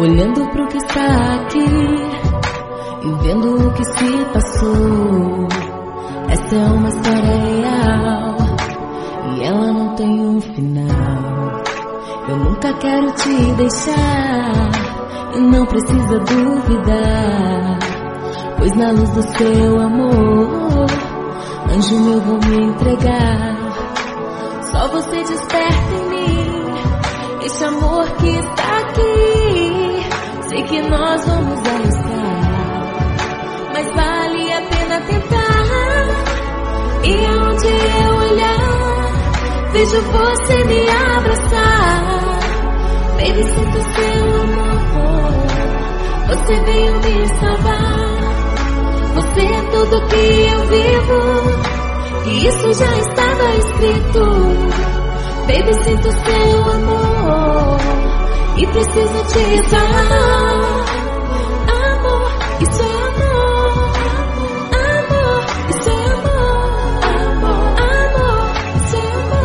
olhando pro que está aqui e vendo o que se passou. Essa é uma história real e ela não tem um final. Eu nunca quero te deixar e não precisa duvidar, pois na luz do seu amor, anjo meu, vou me entregar. Só você desperta em mim esse amor que está aqui. Sei que nós vamos arriscar, mas vale a pena tentar. E onde eu olhar, vejo você me abraçar. Baby, sinto seu amor, você veio me salvar. Você é tudo que eu vivo, e isso já estava escrito. Baby, sinto seu amor e preciso te falar. Amor, isso é amor. Amor, isso é amor. Amor, amor, isso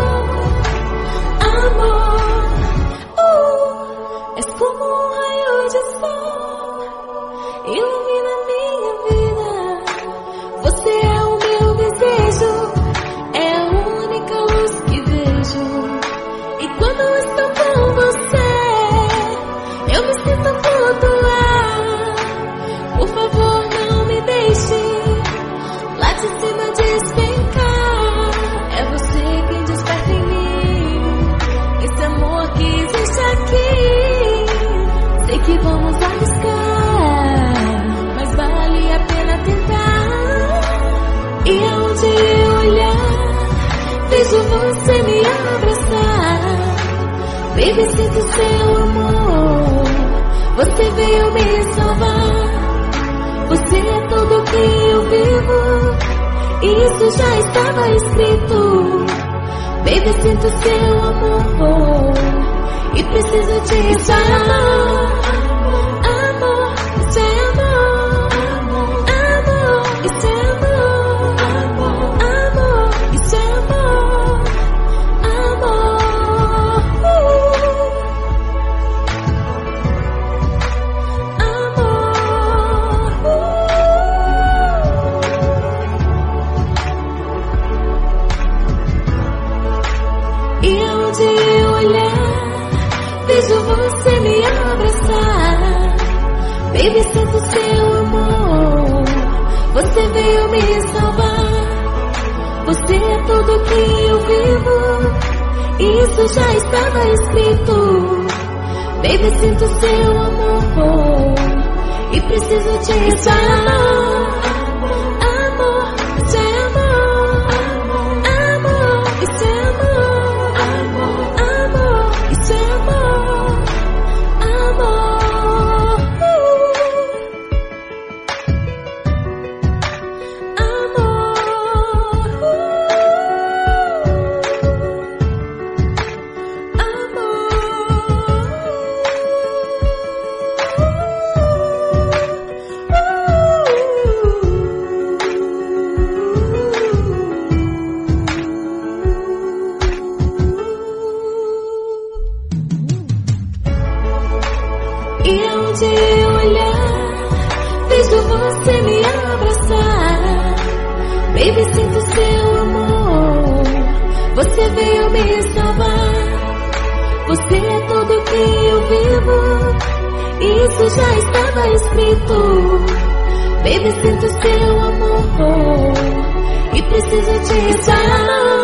é amor. Amor, és como um raio de sol, ilumina minha vida. Você é o meu desejo, é a única luz que vejo. E quando eu estou com você, eu me sinto flutuar. Por favor, não me deixe lá de cima despencar. É você quem desperta em mim esse amor que existe aqui. Sei que vamos arriscar, mas vale a pena tentar. E aonde eu olhar, vejo você me abraçar. Baby, sinto seu amor, você veio me salvar. Você é tudo que eu vivo, e isso já estava escrito. Baby, sinto seu amor e preciso te falar. Amor, isso é amor. Amor, isso é amor. Amor, isso é amor. Amor, E onde eu olhar, vejo você me abraçar. Baby, sinto seu amor, você veio me salvar. Você é tudo que eu vivo, e isso já estava escrito. Baby, sinto seu amor e preciso te falar. Amor, isso é amor. Amor, isso é amor. Amor, isso é amor. Amor, E onde eu olhar, vejo você me abraçar. Baby, sinto seu amor, você veio me salvar. Você é tudo que eu vivo, e isso já estava escrito. Baby, sinto seu amor e preciso te falar.